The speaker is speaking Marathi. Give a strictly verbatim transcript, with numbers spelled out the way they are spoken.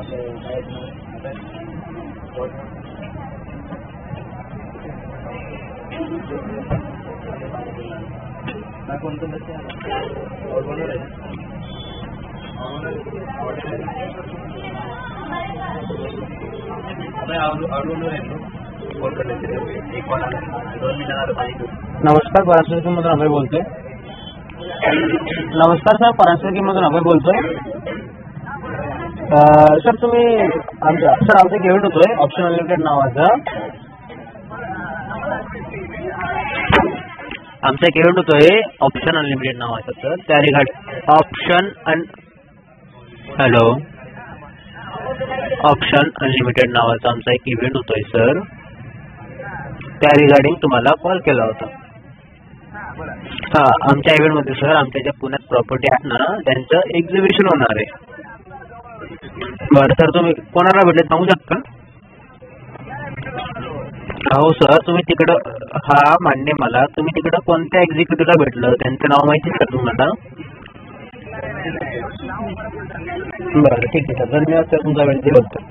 नमस्कार, पराशर मधून अभय बोलतोय. नमस्कार सर, पराशर मधून अभय बोलतोय. सर तुम्ही आमच्या सर आमचं एक इव्हेंट होतोय ऑप्शन अनलिमिटेड नावाचा. आमचा एक इव्हेंट होतोय ऑप्शन अनलिमिटेड नावाचा सर. त्या रिगार्डिंग ऑप्शन अन हॅलो ऑप्शन अनलिमिटेड नावाचा आमचा एक इव्हेंट होतोय सर. त्या रिगार्डिंग तुम्हाला कॉल केला होता. हा, आमच्या इव्हेंट मध्ये सर आमच्या ज्या पुण्यात प्रॉपर्टी आहेत ना त्यांचं एक्झिबिशन होणार आहे. बरं सर, तुम्ही कोणाला भेटले सांगू शकता? हो सर, तुम्ही तिकडं हा मान्य मला. तुम्ही तिकडं कोणत्या एक्झिक्युटिव्हला भेटलं त्यांचं नाव माहिती आहे का तुम्हाला? बरं ठीक आहे सर, धन्यवाद सर तुमचा वेळ दिला.